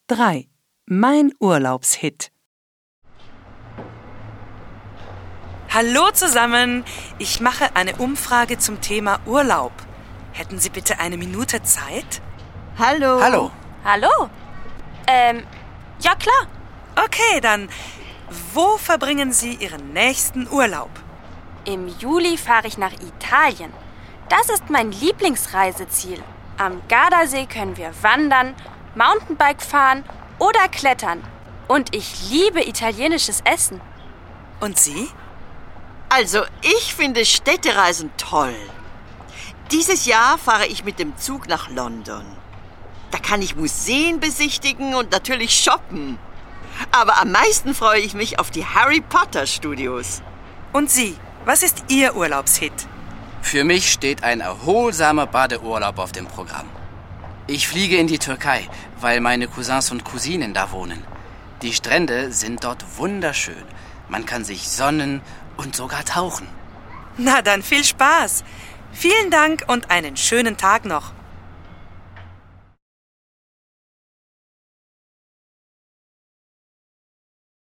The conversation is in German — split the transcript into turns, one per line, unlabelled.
3. Mein Urlaubshit. Hallo zusammen, ich mache eine Umfrage zum Thema Urlaub. Hätten Sie bitte eine Minute Zeit?
Hallo.
Hallo.
Hallo? Ja klar.
Okay, dann, wo verbringen Sie Ihren nächsten Urlaub?
Im Juli fahre ich nach Italien. Das ist mein Lieblingsreiseziel. Am Gardasee können wir wandern, Mountainbike fahren oder klettern. Und ich liebe italienisches Essen.
Und Sie?
Also, ich finde Städtereisen toll. Dieses Jahr fahre ich mit dem Zug nach London. Da kann ich Museen besichtigen und natürlich shoppen. Aber am meisten freue ich mich auf die Harry Potter Studios.
Und Sie, was ist Ihr Urlaubshit?
Für mich steht ein erholsamer Badeurlaub auf dem Programm. Ich fliege in die Türkei, weil meine Cousins und Cousinen da wohnen. Die Strände sind dort wunderschön. Man kann sich sonnen und sogar tauchen.
Na dann viel Spaß. Vielen Dank und einen schönen Tag noch.